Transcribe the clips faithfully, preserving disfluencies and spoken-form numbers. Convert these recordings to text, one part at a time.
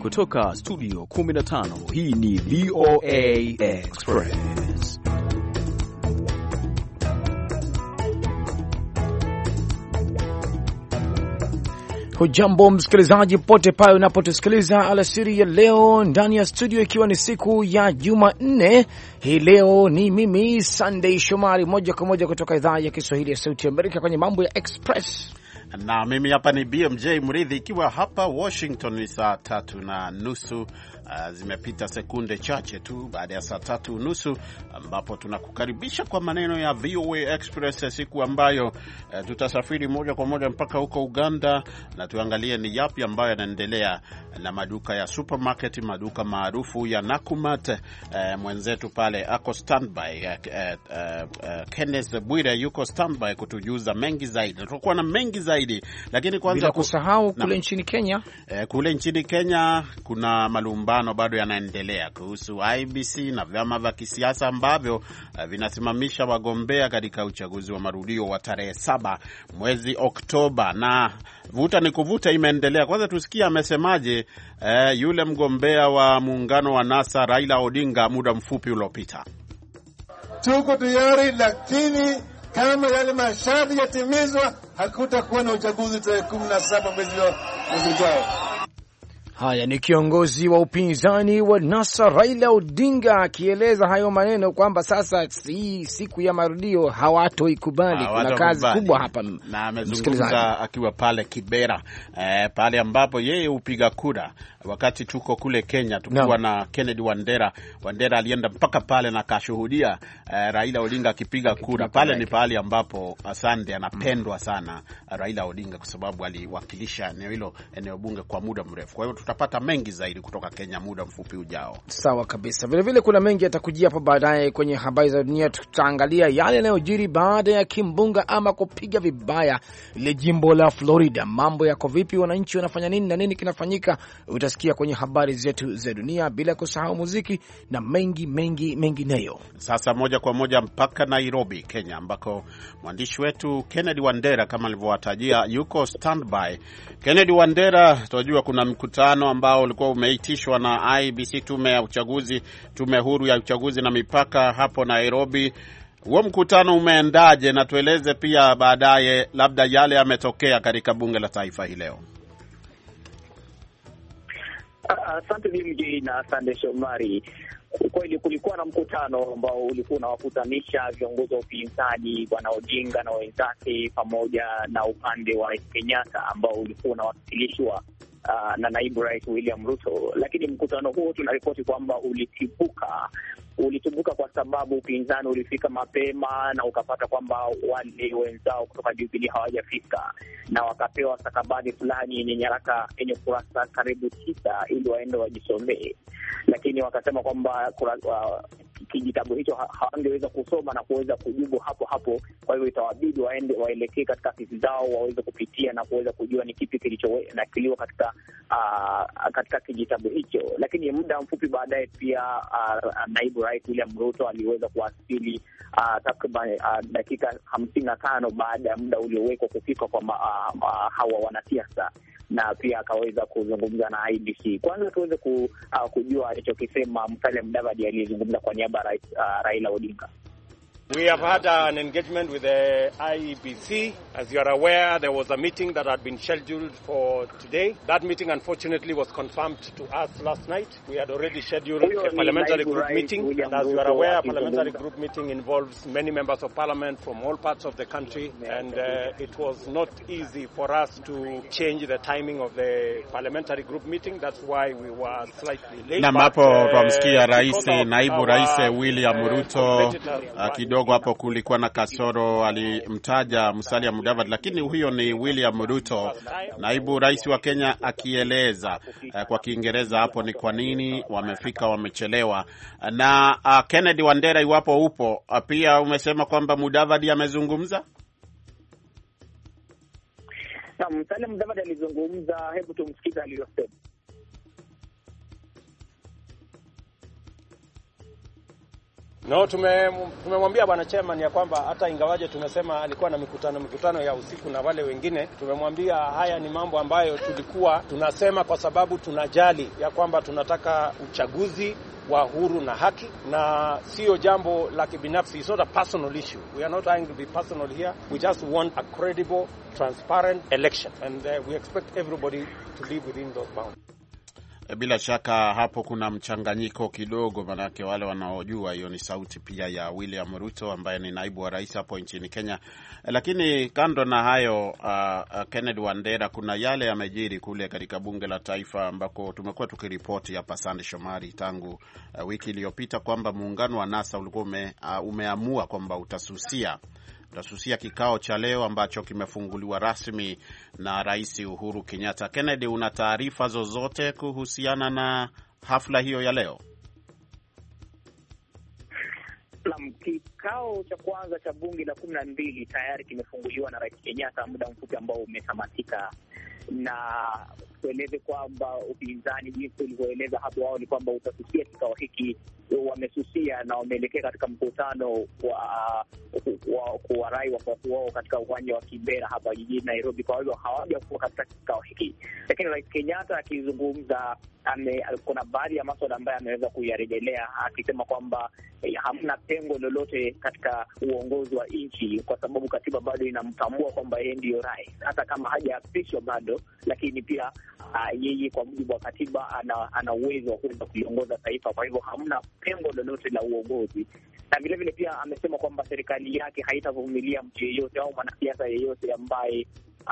kutoka studio kumi na tano, hii ni V O A Express. Hujambo msikilizaji pote pale unapotusikiliza alasiri ya leo ndani ya studio, ikiwa ni siku ya Jumanne. Hii leo ni mimi Sunday Shomari, moja kwa moja kutoka idhaa ya Kiswahili ya Sauti ya Amerika kwenye mambo ya Express. Na mimi hapa ni B M J Mridhi, ikiwa hapa Washington ni saa tatu na nusu. Uh, zimepita sekunde chache tu baada ya saa tatu nusu, ambapo tunakukaribisha kwa maneno ya V O A Express, siku ambayo uh, tutasafiri moja kwa moja mpaka huko Uganda na tuangalie ni yapi ambayo yanaendelea na maduka ya supermarket, maduka maarufu ya Nakumatt. Uh, mwenzetu pale ako standby, uh, uh, uh, Kenneth Bwire yuko standby kutujuza mengi zaidi. Tutakuwa na mengi zaidi, lakini kwanza bila kusahau kule nchini Kenya, uh, kule nchini Kenya kuna malumbano bado yanaendelea kuhusu I B C na vyama vya kisiasa ambavyo uh, vinasimamisha wagombea katika uchaguzi wa marudio wa tarehe saba mwezi Oktoba, na vuta ni kuvuta imeendelea. Kwanza tusikie amesemaje uh, yule mgombea wa muungano wa NASA Raila Odinga muda mfupi uliopita. Tuko tayari, lakini kama yale masharti yatimizwa hakutakuwa na uchaguzi tarehe kumi na saba mwezi ujao. Haya ni kiongozi wa upinzani wa NASA Raila Odinga akieleza hayo maneno kwamba sasa hii siku ya marudio hawatoikubali. Kuna kazi kubwa hapa, na amezungumza akiwa pale Kibera, eh, pale ambapo yeye upiga kura. Wakati tuko kule Kenya tukiwa no. na Kennedy Wandera, Wandera alienda mpaka pale na kashuhudia eh, Raila Odinga akipiga kura. Pale ni pale ambapo asante anapendwa sana Raila Odinga kwa sababu aliwakilisha eneo hilo, eneo bunge kwa muda mrefu. Kwa hiyo tutapata mengi zaidi kutoka Kenya muda mfupi ujao. Sawa kabisa. Vile vile kuna mengi yatakujia hapo baadaye kwenye habari za dunia. Tutaangalia yale yanayojiri baada ya kimbunga ama kupiga vibaya ile jimbo la Florida. Mambo yako vipi, wananchi wanafanya nini na nini kinafanyika? Utasikia kwenye habari zetu za dunia, bila kusahau muziki na mengi mengi mengineyo. Sasa moja kwa moja mpaka Nairobi, Kenya, ambako mwandishi wetu Kennedy Wandera kama alivyowatajia yuko standby. Kennedy Wandera, tunajua kuna mkutano ambao ulikuwa umeitishwa na I B C, tume ya uchaguzi, tume huru ya uchaguzi na mipaka hapo Nairobi. Huo mkutano umeendaje, na tueleze pia baadaye labda yale yametokea katika bunge la taifa hii leo. Asante uh, mimi na asante Shomari. Kweli kulikuwa na mkutano ambao ulikuwa unawakutanisha viongozi wa upinzani Bwana Odinga na wenzake pamoja na upande wa Rais Kenyatta ambao ulikuwa unawakilishwa uh, na naibu rais William Ruto. Lakini mkutano huo tunaripoti kwamba ulitibuka ulitibuka kwa sababu upinzani ulifika mapema na ukapata kwamba wale wenzao kutoka Jubilee hawajafika, na wakapewa stakabadhi fulani yenye nyaraka yenye kurasa karibu tisa ili waende wajisomee, lakini wakasema kwamba uh, kijitabu hicho hawangeweza kusoma na kuweza kujibu hapo hapo. Kwa hivyo itawabidi waende waelekee katika afisi zao waweze kupitia na kuweza kujua ni kipi kilichonakiliwa katika uh, katika kijitabu hicho. Lakini muda mfupi baadaye pia uh, naibu rais William Ruto aliweza kuwasili uh, takriban uh, dakika hamsini na tano baada ya muda uliowekwa kufika kwa ma, uh, uh, hawa wanasiasa, na pia akaweza kuzungumza na I B C. Kwanza tuweze ku, uh, kujua alichokisema Musalia Mudavadi aliyezungumza kwa niaba ya uh, Raila Odinga. We have had an engagement with the I B C. As you are aware, there was a meeting that had been scheduled for today. That meeting unfortunately was confirmed to us last night. We had already scheduled a parliamentary group meeting. And as you are aware, a parliamentary group meeting involves many members of parliament from all parts of the country. And uh, it was not easy for us to change the timing of the parliamentary group meeting. That's why we were slightly late. Na hapo tumsikia rais, naibu rais William Ruto kidogo hapo kulikuwa na kasoro, alimtaja Musalia Mudavadi, lakini huyo ni William Ruto, naibu rais wa Kenya, akieleza uh, kwa Kiingereza hapo ni kwa nini wamefika wamechelewa. Na uh, Kennedy Wandera, iwapo upo, uh, pia umesema kwamba Mudavadi amezungumza. Na Musalia Mudavadi alizungumza, hebu tumsikize aliyosema. No, tume tumemwambia bwana chairman ya kwamba hata ingawaje tumesema alikuwa na mikutano mikutano ya usiku na wale wengine, tumemwambia haya ni mambo ambayo tulikuwa tunasema kwa sababu tunajali ya kwamba tunataka uchaguzi wa huru na haki, na sio jambo la kibinafsi. It's not a personal issue. We are not trying to be personal here. We just want a credible, transparent election, and uh, we expect everybody to live within those bounds. Bila shaka hapo kuna mchanganyiko kidogo, manake wale wanaojua hiyo ni sauti pia ya William Ruto ambaye ni naibu wa rais hapo nchini Kenya. Lakini kando na hayo, uh, Kennedy Wandera, kuna yale yamejiri kule katika bunge la taifa ambako tumekuwa tukiripoti hapa Sande Shomari tangu uh, wiki iliyopita kwamba muungano wa NASA ulikuwa ume, uh, umeamua kwamba utasusia Utasusia kikao cha leo ambacho kimefunguliwa rasmi na Rais Uhuru Kenyatta. Kennedy, una taarifa zozote kuhusiana na hafla hiyo ya leo? Naam, kikao cha kwanza cha bunge la kumi na mbili tayari kimefunguliwa na Rais Kenyatta muda mfupi ambao umetamatika, na tueleze kwamba upinzani jinsi ulivyoeleza hapo awali kwamba utasusia kikao hiki, wamesusia na wameelekea katika mkutano wa kuwarai wafuasi wao katika uwanja wa Kibera hapa jijini Nairobi. Kwa hivyo hawajakuwa katika kikao hiki, lakini Rais Kenyatta akizungumza kuna baadhi ya masuala ambayo ameweza kuyarejelea, akisema kwamba eh, hamna pengo lolote katika uongozi wa nchi kwa sababu katiba bado inamtambua kwamba yeye ndiyo rais hata kama hajaapishwa bado, lakini pia uh, yeye kwa mujibu wa katiba ana, ana uwezo wa kuweza kuiongoza taifa. Kwa hivyo hamna pengo lolote la uongozi, na vile vile pia amesema kwamba serikali yake haitavumilia mtu yeyote au mwanasiasa yeyote ambaye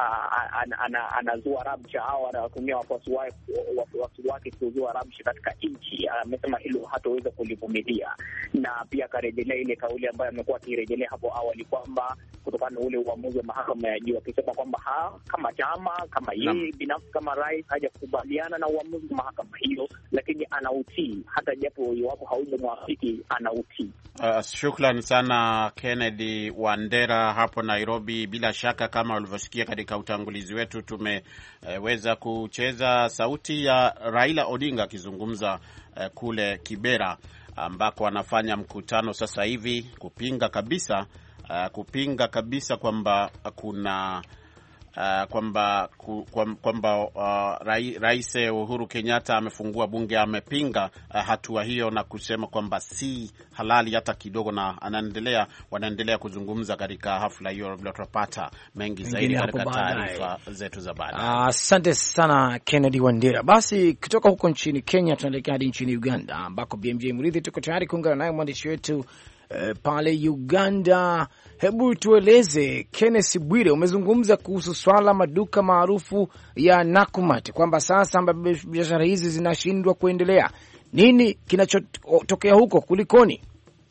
anazua rabsha au anatumia wafuasi wake kuzua rabsha katika nchi. Amesema hilo hataweza kulivumilia, na pia akarejelea ile kauli ambayo amekuwa akirejelea hapo awali kwamba kutokana na ule uamuzi wa mahakama ya juu, akisema kwamba kama chama kama yeye binafsi kama rais hajakubaliana na uamuzi wa mahakama hiyo, lakini anautii hata japo iwapo haujamwafiki anautii. Uh, shukran sana Kennedy Wandera hapo Nairobi. Bila shaka kama ulivyosikia katika utangulizi wetu, tumeweza uh, kucheza sauti ya Raila Odinga akizungumza uh, kule Kibera ambako anafanya mkutano sasa hivi kupinga kabisa uh, kupinga kabisa kwamba kuna Uh, kwamba kwamba uh, Rais Uhuru Kenyatta amefungua bunge, amepinga uh, hatua hiyo na kusema kwamba si halali hata kidogo, na anaendelea wanaendelea kuzungumza katika hafla hiyo. Bila tutapata mengi zaidi katika taarifa zetu za baadaye. Asante uh, sana Kennedy Wandera. Basi kutoka huko nchini Kenya tunaelekea hadi nchini Uganda ambako B M J Murithi tuko tayari kuungana naye mwandishi wetu Uh, pale Uganda. Hebu tueleze Kenneth Bwire, umezungumza kuhusu swala maduka maarufu ya Nakumatt kwamba sasa biashara hizi zinashindwa kuendelea. Nini kinachotokea huko, kulikoni?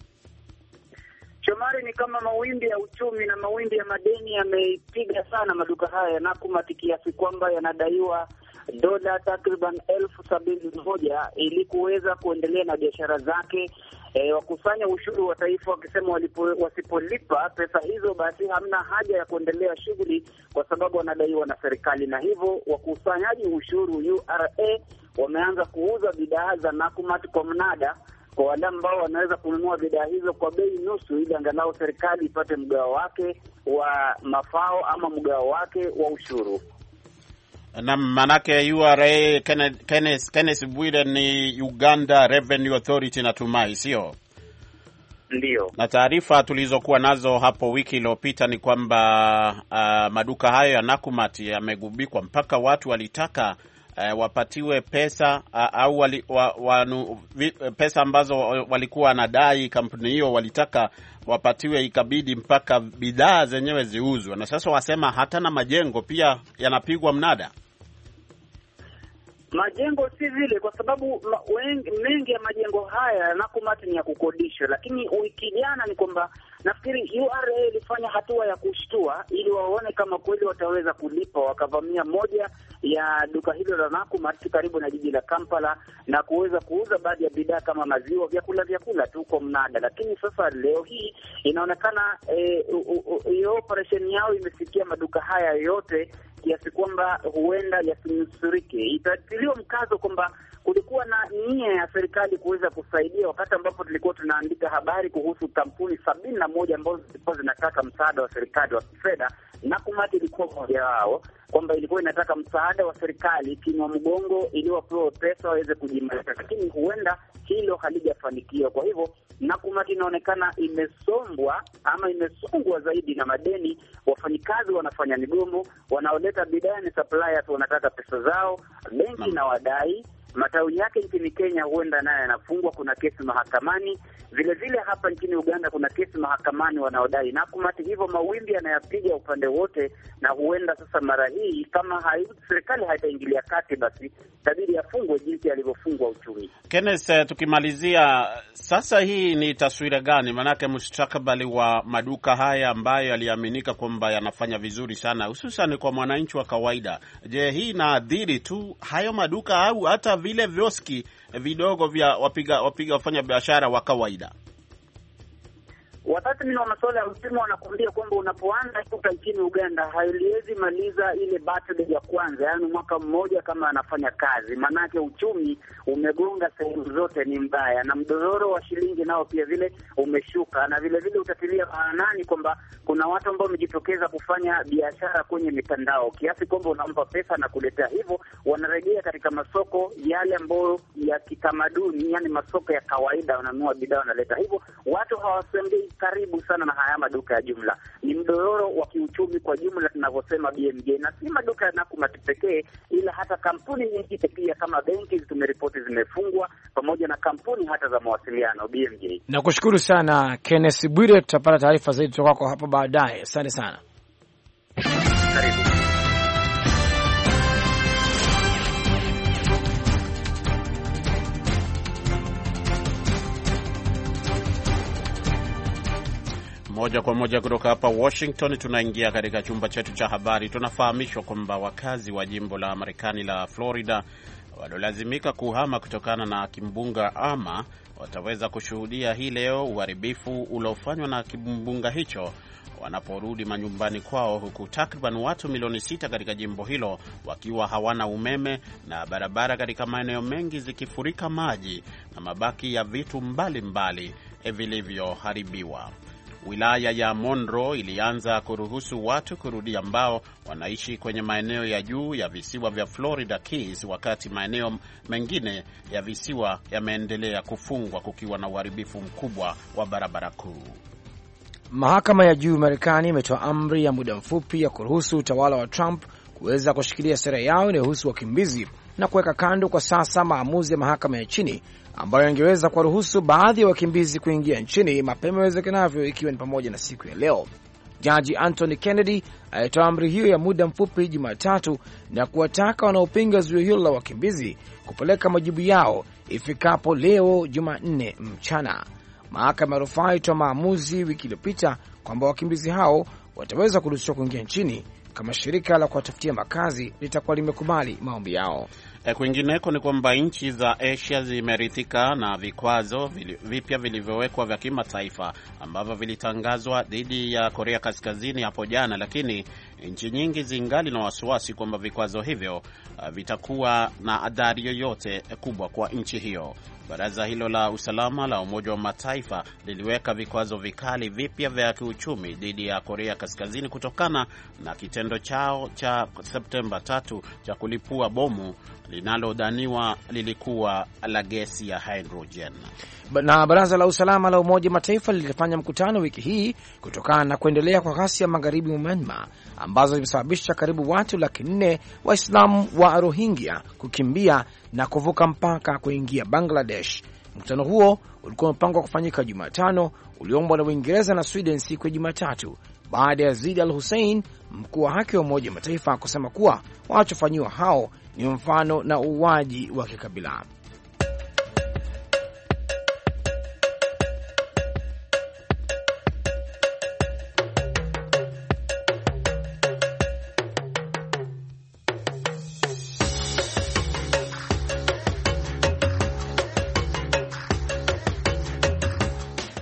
Shomari, ni kama mawimbi ya uchumi na mawimbi ya madeni yameipiga sana maduka haya ya Nakumatt kiasi kwamba yanadaiwa dola takriban elfu sabini na moja ili kuweza kuendelea na biashara zake. E, wakusanya ushuru wa taifa wakisema wasipolipa pesa hizo basi hamna haja ya kuendelea shughuli kwa sababu wanadaiwa na serikali, na hivyo wakusanyaji ushuru U R A wameanza kuuza bidhaa za Nakumatt kwa mnada kwa wale ambao wanaweza kununua bidhaa hizo kwa bei nusu ili angalau serikali ipate mgao wake wa mafao ama mgao wake wa ushuru. Na manake U R A Kenneth, Kenneth, Kenneth Bwire ni Uganda Revenue Authority natumai, sio? Ndio. Na taarifa tulizokuwa nazo hapo wiki iliyopita ni kwamba uh, maduka hayo ya Nakumatt yamegubikwa mpaka watu walitaka uh, wapatiwe pesa uh, au wali, wa, wanu, vi, pesa ambazo walikuwa wanadai kampuni hiyo walitaka wapatiwe, ikabidi mpaka bidhaa zenyewe ziuzwe. Na sasa wasema hata na majengo pia yanapigwa mnada. Majengo si vile kwa sababu wengi, mengi ya majengo haya Nakumatt ni ya kukodisha, lakini wiki jana ni kwamba nafikiri U R A ilifanya hatua ya kushtua ili waone kama kweli wataweza kulipa, wakavamia moja ya duka hilo la Nakumatt karibu na jiji la Kampala na kuweza kuuza baadhi ya bidhaa kama maziwa, vyakula vyakula tu kwa mnada. Lakini sasa leo hii inaonekana hiyo e, operation yao imefikia maduka haya yote kiasi kwamba huenda yasinusurike. Itatiliwa mkazo kwamba kulikuwa na nia ya serikali kuweza kusaidia, wakati ambapo tulikuwa tunaandika habari kuhusu kampuni sabini na moja ambazo zilikuwa zinataka msaada wa serikali wa kifedha, na Kumati ilikuwa mmoja wao, kwamba ilikuwa inataka msaada wa serikali kinwa mgongo ili wapewe pesa waweze kujimarisha, lakini huenda hilo halijafanikiwa. Kwa hivyo Nakumati inaonekana imesombwa ama imesongwa zaidi na madeni. Wafanyikazi wanafanya migomo, wanaoleta bidhaa ni suppliers, wanataka pesa zao, benki na wadai matawi yake nchini Kenya huenda naye yanafungwa, kuna kesi mahakamani. Vile vile hapa nchini Uganda kuna kesi mahakamani wanaodai Nakumati. Hivyo mawimbi yanayapiga upande wote, na huenda sasa mara hii kama hai, serikali haitaingilia kati, basi tabiri yafungwe jinsi alivyofungwa uchumi. Kenneth, tukimalizia sasa, hii ni taswira gani? Manake mustakabali wa maduka haya ambayo yaliaminika kwamba yanafanya vizuri sana, hususan kwa mwananchi wa kawaida. Je, hii inaadhiri tu hayo maduka au hata vile vioski vidogo vya wapiga wapiga wafanya biashara wa kawaida? Watathmini wa masuala ya uchumi wanakuambia kwamba unapoanza kutoka nchini Uganda haiwezi maliza ile birthday ya kwanza, yaani mwaka mmoja kama anafanya kazi, manake uchumi umegonga sehemu zote, ni mbaya, na mdororo wa shilingi nao pia vile umeshuka. Na vile vile utatilia maanani kwamba kuna watu ambao wamejitokeza kufanya biashara kwenye mitandao, kiasi kwamba unampa pesa na kuletea, hivyo wanarejea katika masoko yale ambayo ya kitamaduni, yani masoko ya kawaida, wananunua bidhaa wanaleta. Hivyo watu hawasembei karibu sana na haya maduka ya jumla. Ni mdororo wa kiuchumi kwa jumla tunavyosema B M J, na si maduka ya Nakumati pekee, ila hata kampuni nyingine pia kama benki tumeripoti zimefungwa, pamoja na kampuni hata za mawasiliano. B M J, nakushukuru sana Kenneth Bwire, tutapata taarifa zaidi kutoka kwako hapo baadaye. Asante sana. Karibu. Moja kwa moja kutoka hapa Washington tunaingia katika chumba chetu cha habari. Tunafahamishwa kwamba wakazi wa jimbo la Marekani la Florida waliolazimika kuhama kutokana na kimbunga Irma wataweza kushuhudia hii leo uharibifu uliofanywa na kimbunga hicho wanaporudi manyumbani kwao, huku takriban watu milioni sita katika jimbo hilo wakiwa hawana umeme na barabara katika maeneo mengi zikifurika maji na mabaki ya vitu mbalimbali vilivyoharibiwa. Wilaya ya Monroe ilianza kuruhusu watu kurudi ambao wanaishi kwenye maeneo ya juu ya visiwa vya Florida Keys, wakati maeneo mengine ya visiwa yameendelea kufungwa kukiwa na uharibifu mkubwa wa barabara kuu. Mahakama ya juu Marekani imetoa amri ya muda mfupi ya kuruhusu utawala wa Trump kuweza kushikilia sera yao inayohusu wakimbizi na kuweka kando kwa sasa maamuzi ya mahakama ya chini ambayo yangeweza kuwaruhusu baadhi ya wakimbizi kuingia nchini mapema iwezekanavyo, ikiwa ni pamoja na siku ya leo. Jaji Anthony Kennedy alitoa amri hiyo ya muda mfupi Jumatatu na kuwataka wanaopinga zuio hilo la wakimbizi kupeleka majibu yao ifikapo leo Jumanne mchana. Mahakama ya rufaa ilitoa maamuzi wiki iliyopita kwamba wakimbizi hao wataweza kuruhusiwa kuingia nchini kama shirika la kuwatafutia makazi litakuwa limekubali maombi yao. E, kwingineko ni kwamba nchi za Asia zimerithika na vikwazo vipya vilivyowekwa vya kimataifa ambavyo vilitangazwa dhidi ya Korea Kaskazini hapo jana, lakini nchi nyingi zingali na wasiwasi kwamba vikwazo hivyo uh, vitakuwa na athari yoyote kubwa kwa nchi hiyo. Baraza hilo la usalama la Umoja wa Mataifa liliweka vikwazo vikali vipya vya kiuchumi dhidi ya Korea Kaskazini kutokana na kitendo chao cha Septemba tatu cha kulipua bomu linalodhaniwa lilikuwa la gesi ya hydrogen. Na baraza la usalama la Umoja wa Mataifa lilifanya mkutano wiki hii kutokana na kuendelea kwa ghasia magharibi mwa Myanmar ambazo zimesababisha karibu watu laki nne Waislamu wa Rohingya kukimbia na kuvuka mpaka kuingia Bangladesh. Mkutano huo ulikuwa umepangwa kufanyika Jumatano, uliombwa na Uingereza na Sweden siku ya Jumatatu baada ya Zid al-Hussein, mkuu wa haki wa Umoja wa Mataifa, kusema kuwa wanachofanyiwa hao ni mfano na uuaji wa kikabila.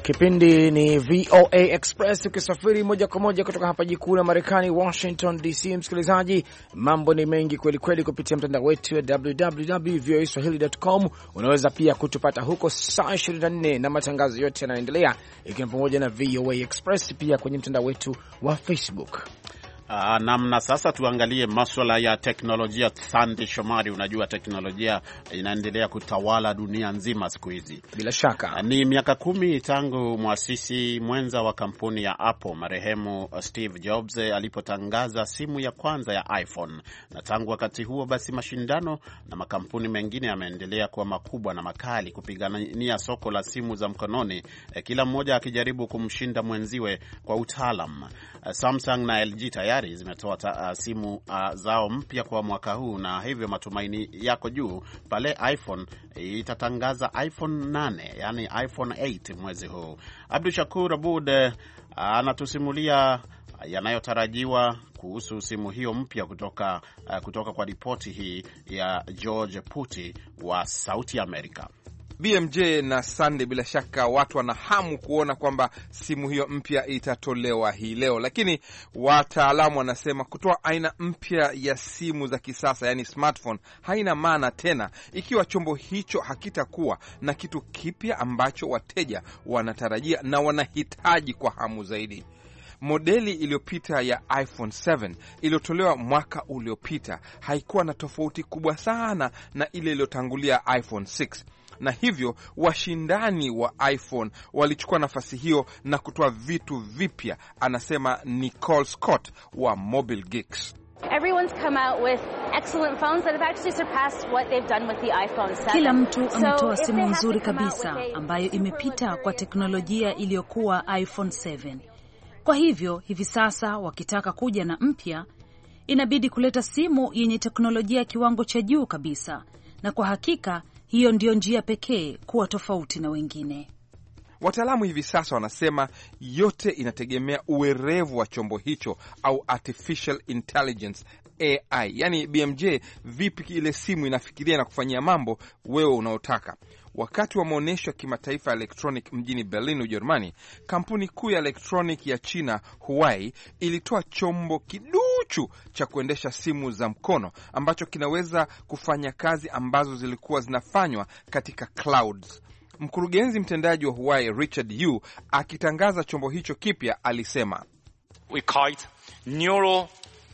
Kipindi ni V O A Express, ukisafiri moja kwa moja kutoka hapa jikuu la Marekani, Washington D C. Msikilizaji, mambo ni mengi kweli kweli kupitia mtandao wetu wa w w w dot v o a swahili dot com. Unaweza pia kutupata huko saa ishirini na nne na matangazo yote yanaendelea, ikiwa pamoja na V O A Express pia kwenye mtandao wetu wa Facebook. Uh, namna sasa tuangalie masuala ya teknolojia. Sandy Shomari, unajua teknolojia inaendelea kutawala dunia nzima siku hizi. Bila shaka. Uh, ni miaka kumi tangu muasisi mwenza wa kampuni ya Apple marehemu Steve Jobs alipotangaza simu ya kwanza ya iPhone. Na tangu wakati huo basi mashindano na makampuni mengine yameendelea kuwa makubwa na makali kupigania soko la simu za mkononi, eh, kila mmoja akijaribu kumshinda mwenziwe kwa utaalam. Uh, Samsung na L G tayari zimetoa uh, simu uh, zao mpya kwa mwaka huu, na hivyo matumaini yako juu pale iPhone itatangaza iPhone nane, yani iPhone eight mwezi huu. Abdul Shakur Abud uh, anatusimulia uh, yanayotarajiwa kuhusu simu hiyo mpya kutoka uh, kutoka kwa ripoti hii ya George Puti wa Sauti Amerika. B M J na Sunday, bila shaka watu wana hamu kuona kwamba simu hiyo mpya itatolewa hii leo, lakini wataalamu wanasema kutoa aina mpya ya simu za kisasa, yani smartphone, haina maana tena ikiwa chombo hicho hakitakuwa na kitu kipya ambacho wateja wanatarajia na wanahitaji kwa hamu zaidi. Modeli iliyopita ya iPhone seven iliyotolewa mwaka uliopita haikuwa na tofauti kubwa sana na ile iliyotangulia iPhone six. Na hivyo washindani wa iPhone walichukua nafasi hiyo na kutoa vitu vipya, anasema Nicole Scott wa Mobile Geeks. Everyone's come out with excellent phones that have actually surpassed what they've done with the iPhone seven. Kila mtu ametoa simu nzuri kabisa ambayo imepita kwa teknolojia iliyokuwa iPhone seven. Kwa hivyo hivi sasa wakitaka kuja na mpya, inabidi kuleta simu yenye teknolojia ya kiwango cha juu kabisa, na kwa hakika hiyo ndio njia pekee kuwa tofauti na wengine. Wataalamu hivi sasa wanasema yote inategemea uwerevu wa chombo hicho au artificial intelligence A I. Yani B M J, vipi ile simu inafikiria na kufanyia mambo wewe unaotaka. Wakati wa maonyesho ya kimataifa ya electronic mjini Berlin, Ujerumani, kampuni kuu ya electronic ya China Huawei ilitoa chombo kiduchu cha kuendesha simu za mkono ambacho kinaweza kufanya kazi ambazo zilikuwa zinafanywa katika clouds. Mkurugenzi mtendaji wa Huawei Richard Yu akitangaza chombo hicho kipya alisema, We call it neural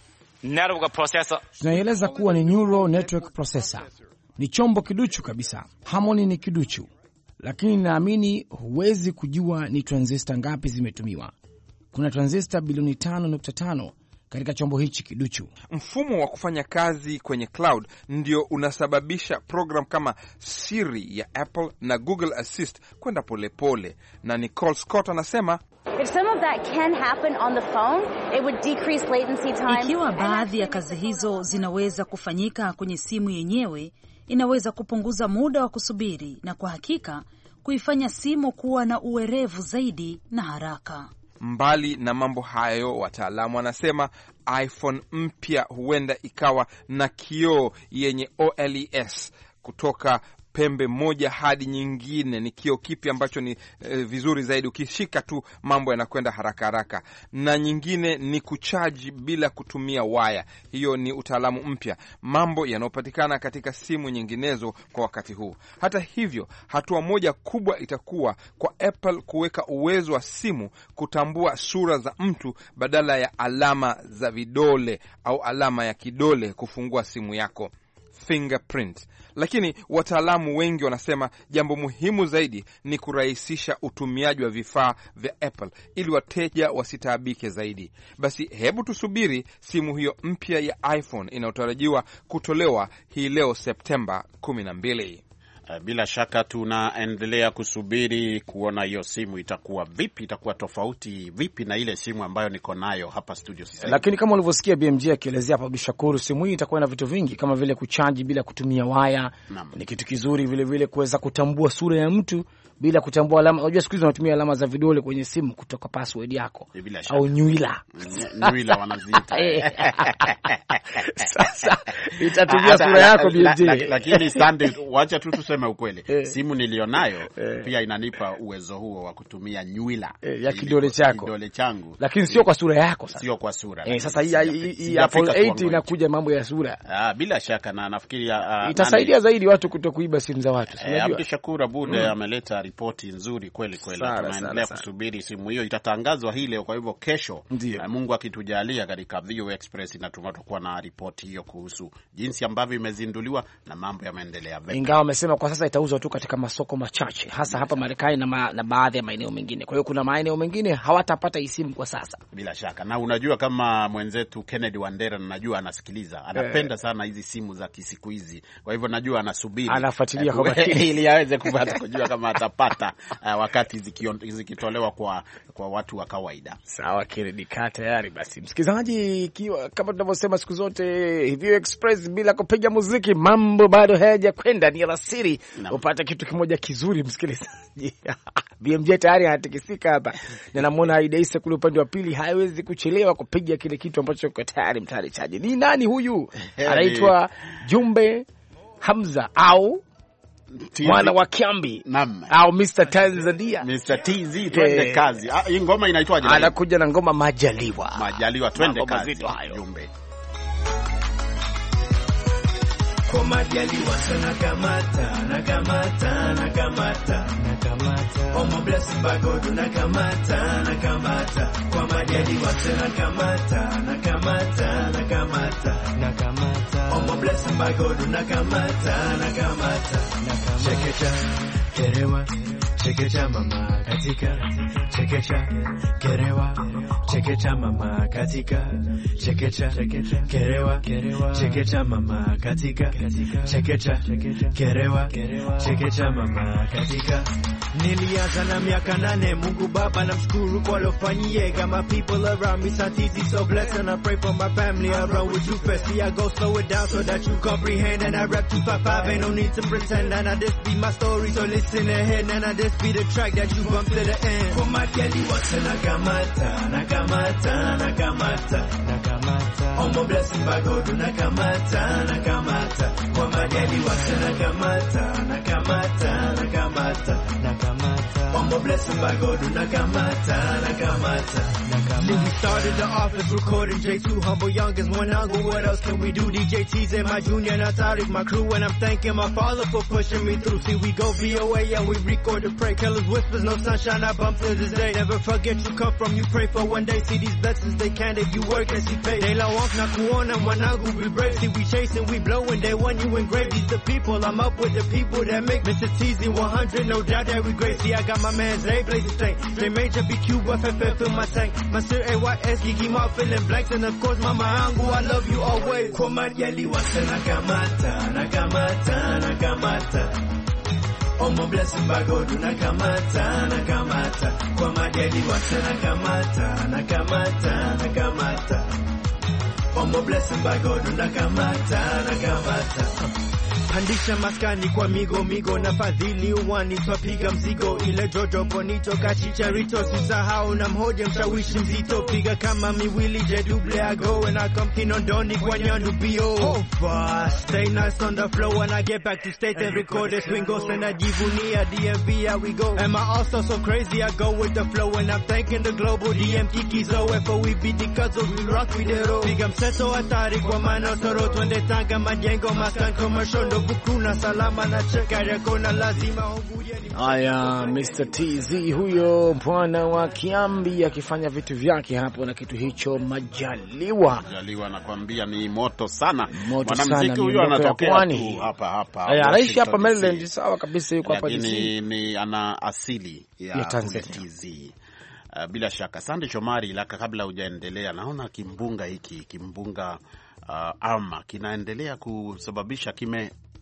network processor. Tunaeleza kuwa ni neural network processor. Ni chombo kiduchu kabisa. Harmony ni kiduchu, lakini naamini huwezi kujua ni transistor ngapi zimetumiwa. Kuna transistor bilioni tano nukta tano katika chombo hichi kiduchu. Mfumo wa kufanya kazi kwenye cloud ndio unasababisha program kama Siri ya Apple na Google Assist kwenda polepole. Na Nicole Scott anasema, If some of that can happen on the phone, it would decrease latency time. Ikiwa baadhi ya kazi hizo zinaweza kufanyika kwenye simu yenyewe, inaweza kupunguza muda wa kusubiri na kwa hakika kuifanya simu kuwa na uwerevu zaidi na haraka. Mbali na mambo hayo, wataalamu wanasema iPhone mpya huenda ikawa na kioo yenye O L E S kutoka pembe moja hadi nyingine. Ni kioo kipi ambacho ni e, vizuri zaidi, ukishika tu mambo yanakwenda haraka haraka. Na nyingine ni kuchaji bila kutumia waya. Hiyo ni utaalamu mpya, mambo yanayopatikana katika simu nyinginezo kwa wakati huu. Hata hivyo, hatua moja kubwa itakuwa kwa Apple kuweka uwezo wa simu kutambua sura za mtu badala ya alama za vidole au alama ya kidole kufungua simu yako, fingerprint. Lakini wataalamu wengi wanasema jambo muhimu zaidi ni kurahisisha utumiaji wa vifaa vya Apple ili wateja wasitaabike zaidi. Basi hebu tusubiri simu hiyo mpya ya iPhone inayotarajiwa kutolewa hii leo Septemba kumi na mbili. Bila shaka tunaendelea kusubiri kuona hiyo simu itakuwa vipi, itakuwa tofauti vipi na ile simu ambayo niko nayo hapa studio sasa. Lakini kama ulivyosikia B M J akielezea hapa Bishakuru, simu hii itakuwa na vitu vingi kama vile kuchaji bila kutumia waya. Naam. Ni kitu kizuri vile vile kuweza kutambua sura ya mtu bila kutambua alama. Unajua siku hizi wanatumia alama za vidole kwenye simu kutoka password yako au nywila. Nywila wanaziita. Sasa itatumia sura yako B M J. La, la, lakini Sunday, wacha tu tuseme ukweli. Simu nilionayo pia inanipa uwezo huo wa kutumia nywila ya kidole chako. Kidole changu. Lakini sio kwa sura yako sasa. Sio kwa sura. Eh, sasa hii Apple eight inakuja mambo ya sura. Ah, bila shaka na nafikiri uh, itasaidia nani zaidi watu kutokuiba simu za watu. Eh, Abdi Shakur Abude mm. ameleta ripoti nzuri kweli kweli. Tunaendelea kusubiri simu hiyo itatangazwa hii leo, kwa hivyo kesho uh, Mungu akitujalia katika V O Express na tutakuwa na ripoti hiyo kuhusu jinsi ambavyo imezinduliwa na mambo yameendelea. Ingawa wamesema kwa sasa itauzwa tu katika masoko machache hasa hapa Marekani na, ma, na baadhi ya maeneo mengine. Kwa hiyo kuna maeneo mengine hawatapata hii simu kwa sasa. Bila shaka. Na unajua kama mwenzetu Kennedy Wandera najua anasikiliza. Anapenda sana hizi simu za kisiku hizi. Kwa hivyo najua anasubiri. Anafuatilia kwa makini ili aweze kupata kujua kama atapata uh, wakati zikitolewa kwa kwa watu wa kawaida. Sawa, Kennedy ka tayari basi. Msikilizaji, ikiwa kama tunavyosema siku zote View Express bila kupiga muziki mambo bado hayaja kwenda, ni alasiri no. Upata kitu kimoja kizuri msikilizaji. B M J tayari anatikisika hapa. Na namuona Aida Isa kule upande wa pili haiwezi kuchelewa kupiga kile kitu ambacho kwa tayari mtari chaji. Ni nani huyu? Anaitwa Jumbe Hamza au mwana wa Kiambi. Naam. Au Mister Tanzania. Mister T Z, twende eh, kazi. Ah, hii ngoma inaitwaje? Anakuja na ngoma Majaliwa. Majaliwa, twende kazi. Jumbe. Kwa Majaliwa sana kamata, na kamata, na kamata, na kamata. Oh my blessed by God, na kamata, na kamata. Kwa Majaliwa sana kamata, na kamata, na kamata, na kamata. Oh my blessed by God, na kamata, na kamata, na kamata. Chekecha, kerewa, chekecha mama katika, chekecha, kerewa, chekecha mama katika, chekecha, kerewa, chekecha mama katika, chekecha, kerewa, chekecha mama katika. Nilianza na miaka nane, Mungu Baba namshukuru kwa lofanyie. Got my people around me, Santizi so blessed, and I pray for my family. I run with you fast, see I go slow it down so that you comprehend. And I rap two five five, ain't no need to pretend. And I just be my story, so listen ahead. And I just be the track that you bump to the end. Kwa Majaliwa sana kamata, na kamata, na kamata, na kamata. Oh my blessing by God, na kamata, na kamata. Kwa Majaliwa sana kamata, na kamata, na kamata, na kamata. Oh my blessing by God, na kamata, na kamata, na kamata. Then we started the office recording J two, humble youngest one angle. What else can we do? D J T's and my junior, not Tariq, my crew, and I'm thanking my father for pushing me through. See, we go V O A and we record and pray. Killers whispers, no sunshine, I bump to this day. Never forget you come from, you pray for one day. See these blessings, they can't if you work and see pay. They la walk na kuona, mwanangu we brave. See we chasing, we blowing, they want you engrave. These the people, I'm up with the people that make Mister T Z one hundred, no doubt that we great. See I got my man Zay, blaze the thing. They major B Q, F F F in my tank. My sir A Y S, Geeky Mark, filling blanks. And of course mama angu, I love you always. Kwa Majaliwa sana kamata, na kamata, na kamata. Oh my blessing by God, na kamata, na kamata. Kwa Majaliwa sana kamata, na kamata, na kamata. Oh my blessing by God, na kamata, na kamata. Pandisha maskani kwa migo migo na fadhili uwani twapiga mzigo ile jojo bonito kachicharito sisahau na mhoja mshawishi mzito piga kama miwili je double I go and I come kinondoni kwa nyandu bio oh fast stay nice on the flow when I get back to state and record this swingo sena jivunia D M V how we go am I also so crazy I go with the flow and I'm thanking the global D M Kikizo F O we beat the cuts we rock with the road piga mseto hatari kwa maana toro twende Tanga majengo maskan commercial Bukuna salama na cheka yako na lazima unguye. Aya, Mister T Z huyo mwana wa Kiambi akifanya vitu vyake hapo na kitu hicho Majaliwa. Majaliwa nakwambia ni moto sana. Mwanamuziki huyo anatokea tu hapa hapa. Aya, anaishi hapa Maryland, sawa kabisa, yuko hapa D C. Ni, ni ana asili ya, ya Tanzania. T Z. Uh, bila shaka. Sande Shomari, laka kabla hujaendelea, naona kimbunga hiki, kimbunga uh, Alma kinaendelea kusababisha kime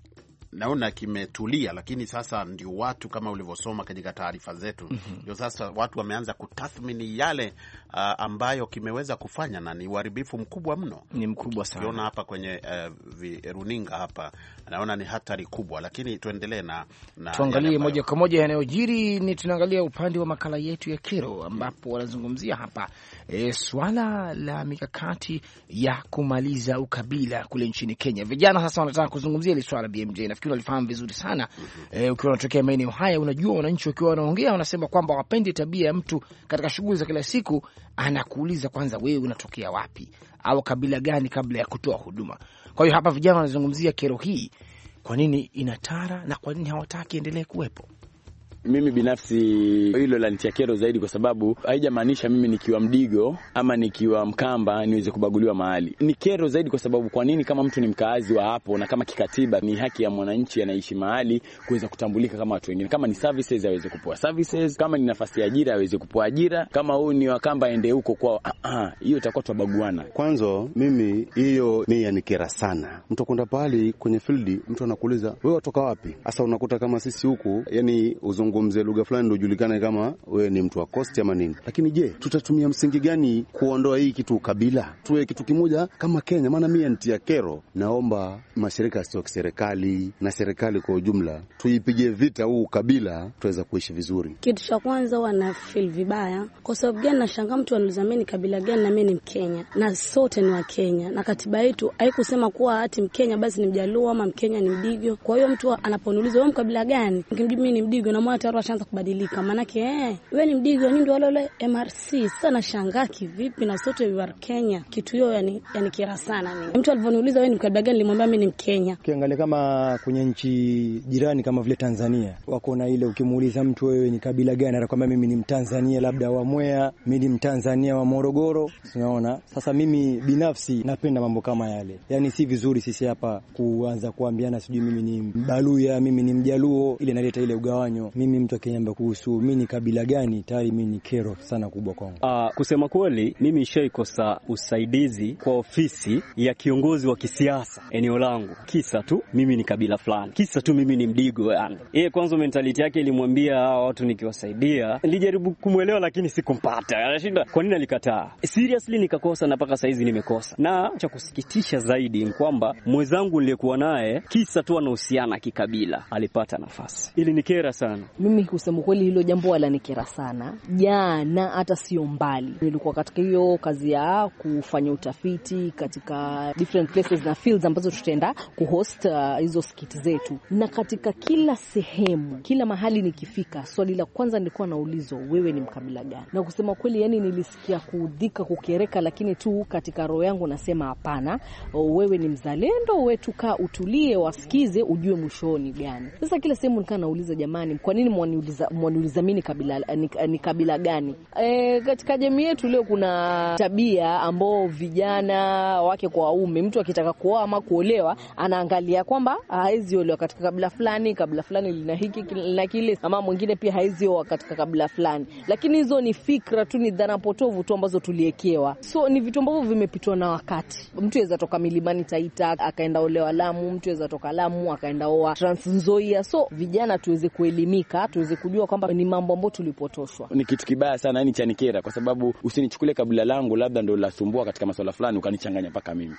naona kimetulia, lakini sasa ndio watu kama ulivyosoma katika taarifa zetu ndio mm-hmm. Sasa watu wameanza kutathmini yale uh, ambayo kimeweza kufanya, na ni uharibifu mkubwa mno, ni mkubwa sana. Ukiona hapa kwenye uh, runinga hapa naona ni hatari kubwa, lakini tuendelee na, na tuangalie moja kwa moja yanayojiri. Ni tunaangalia upande wa makala yetu ya Kero, ambapo wanazungumzia hapa e, swala la mikakati ya kumaliza ukabila kule nchini Kenya. Vijana sasa wanataka kuzungumzia ile swala B M J, nafikiri walifahamu vizuri sana. E, ukiwa unatokea maeneo haya, unajua wananchi wakiwa wanaongea wanasema kwamba wapendi tabia ya mtu katika shughuli za kila siku anakuuliza kwanza wewe unatokea wapi au kabila gani kabla ya kutoa huduma. Kwa hiyo hapa vijana wanazungumzia kero hii, kwa nini inatara na kwa nini hawataki endelee kuwepo. Mimi binafsi hilo la nitia kero zaidi, kwa sababu haijamaanisha mimi nikiwa Mdigo ama nikiwa Mkamba niweze kubaguliwa mahali. Ni kero zaidi kwa sababu kwa nini kama mtu ni mkaazi wa hapo, na kama kikatiba ni haki ya mwananchi anaishi mahali kuweza kutambulika kama watu wengine. Kama ni services aweze kupewa services, kama ni nafasi ya ajira aweze kupewa ajira, kama huyu ni Wakamba aende huko kwao. Ah, hiyo itakuwa tubaguana. Kwanza mimi hiyo ni yanikera sana. Mtu kwenda pale kwenye field, mtu anakuuliza wewe watoka wapi? Sasa unakuta kama sisi huku yani uzungu ngomze lugha fulani ndio julikane kama wewe ni mtu wa coast ama nini. Lakini je, tutatumia msingi gani kuondoa hii kitu kabila? Tuwe kitu kimoja kama Kenya. Maana mimi nitia kero, naomba mashirika ya serikali na serikali kwa ujumla tuipige vita huu kabila, tuweza kuishi vizuri. Kitu cha kwanza wana feel vibaya. Kwa sababu gani? Nashangaa mtu anauliza mimi ni kabila gani na mimi ni Mkenya. Na sote ni wa Kenya. Na katiba yetu haikusema kuwa ati Mkenya basi ni Mjaluo ama Mkenya ni Mdigo. Kwa hiyo mtu anaponiuliza wewe mkabila gani? Nikimjibu mimi ni Mdigo na mwana washaanza kubadilika. Maana yake eh wewe ni Mdigo, ni ndio wale wale M R C. Sasa nashangaa kivipi na sote wa Kenya. Kitu hiyo yani yani kira sana mimi. Mtu alivyoniuliza wewe ni mkabila gani, nilimwambia mimi ni Mkenya. Ukiangalia kama kwenye nchi jirani kama vile Tanzania, wako na ile ukimuuliza mtu wewe ni kabila gani, anakuambia mimi ni Mtanzania labda wa Mwea, mimi ni Mtanzania wa Morogoro. Unaona? Sasa mimi binafsi napenda mambo kama yale. Yaani si vizuri sisi hapa kuanza kuambiana sijui mimi ni Mbaluya, mimi ni Mjaluo, ile inaleta ile ugawanyo. Mimi mtu akiniambia kuhusu mimi ni kabila gani, tayari mimi ni kero sana kubwa kwangu. Ah, kusema kweli mimi nishaikosa usaidizi kwa ofisi ya kiongozi wa kisiasa eneo langu. Kisa tu mimi ni kabila fulani. Kisa tu mimi ni Mdigo yani. Yeye kwanza mentality yake ilimwambia hawa watu nikiwasaidia. Nilijaribu kumuelewa lakini sikumpata. Anashinda kwa nini alikataa. Seriously nikakosa na mpaka saizi nimekosa. Na cha kusikitisha zaidi ni kwamba mwenzangu niliyekuwa naye kisa tu anahusiana kikabila alipata nafasi. Ili nikera sana. Mimi kusema kweli hilo jambo wala nikera sana. Jana hata sio mbali, nilikuwa katika hiyo kazi ya kufanya utafiti katika different places na fields ambazo tutaenda kuhost uh, hizo skiti zetu. Na katika kila sehemu, kila mahali nikifika, swali la kwanza nilikuwa naulizwa wewe ni mkabila gani? Na kusema kweli yani nilisikia kuudhika, kukereka, lakini tu katika roho yangu nasema hapana, wewe ni mzalendo, wewe tukaa utulie wasikize ujue mwishoni gani. Sasa kila sehemu nikaa nauliza jamani, kwa nini mwaniuliza mwaniuliza mimi kabila ni, ni kabila gani? E, katika jamii yetu leo kuna tabia ambao vijana wake kwa waume, mtu akitaka kuoa ama kuolewa anaangalia kwamba haizi olewa katika kabila fulani, kabila fulani lina hiki na kile, ama mwingine pia haizi oa katika kabila fulani. Lakini hizo ni fikra tu, ni dhana potovu tu ambazo tuliekewa. So ni vitu ambavyo vimepitwa na wakati. Mtu aweza toka milimani Taita akaenda olewa Lamu, mtu aweza toka Lamu akaenda oa Trans Nzoia. So vijana tuweze kuelimika, tuweze kujua kwamba ni mambo ambayo tulipotoshwa. Ni kitu kibaya sana yani chanikera, kwa sababu usinichukule kabila langu labda ndio lasumbua katika masuala fulani ukanichanganya paka mimi.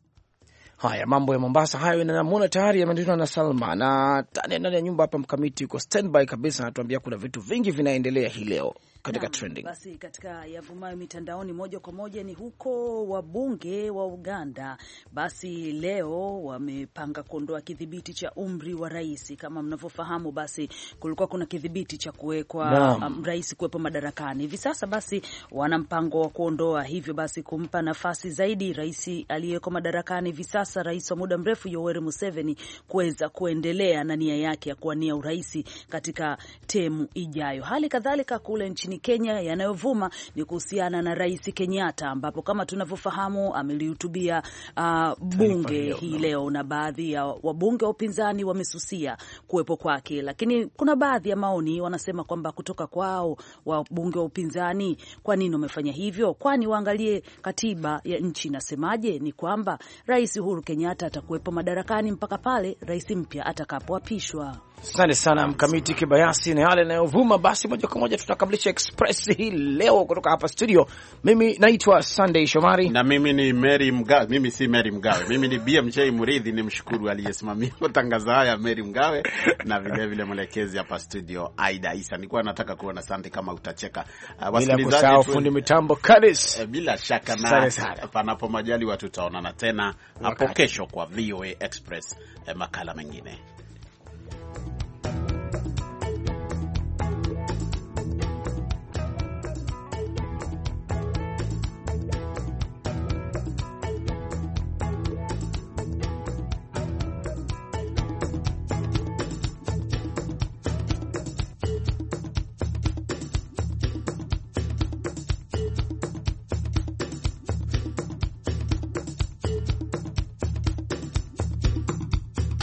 Haya mambo ya Mombasa hayo, na namuona tayari yameandikwa na Salma na tani ndani ya nyumba hapa. Mkamiti uko standby kabisa, anatuambia kuna vitu vingi vinaendelea hii leo katika trending. Basi katika yavumayo mitandaoni moja kwa moja ni huko wabunge wa Uganda. Basi leo wamepanga kuondoa kidhibiti cha umri wa rais. Kama mnavyofahamu, basi kulikuwa kuna kidhibiti cha kuwekwa um, rais kuwepo madarakani. Hivi sasa basi wana mpango wa kuondoa, hivyo basi kumpa nafasi zaidi rais aliyeko madarakani hivi sasa, rais wa muda mrefu Yoweri Museveni, kuweza kuendelea na nia yake ya kuwania urais katika temu ijayo. Hali kadhalika kule nchini Kenya yanayovuma ni kuhusiana na Rais Kenyatta, ambapo kama tunavyofahamu amelihutubia uh, bunge hii leo, na baadhi ya wabunge wa upinzani wamesusia kuwepo kwake. Lakini kuna baadhi ya maoni wanasema kwamba kutoka kwao wabunge wa upinzani, kwa nini wamefanya hivyo? Kwani waangalie katiba ya nchi inasemaje? Ni kwamba Rais Uhuru Uhuru Kenyatta atakuwepo madarakani mpaka pale rais mpya atakapoapishwa. Asante sana Mkamiti Kibayasi na yale yanayovuma. Basi moja kwa moja tutakamilisha Express hii leo kutoka hapa studio. Mimi naitwa Sunday Shomari na mimi ni Mary Mgawe. Mimi si Mary Mgawe, mimi ni B M J Muridhi. Ni mshukuru aliyesimamia matangazo haya Mary Mgawe, na vile vile mwelekezi hapa studio Aida Isa. Nilikuwa nataka kuona Sunday kama utacheka. Uh, wasikilizaji wetu fundi mitambo Kadis. Uh, bila shaka na panapo majali watu tutaonana tena hapo kesho kwa V O A Express, uh, makala mengine.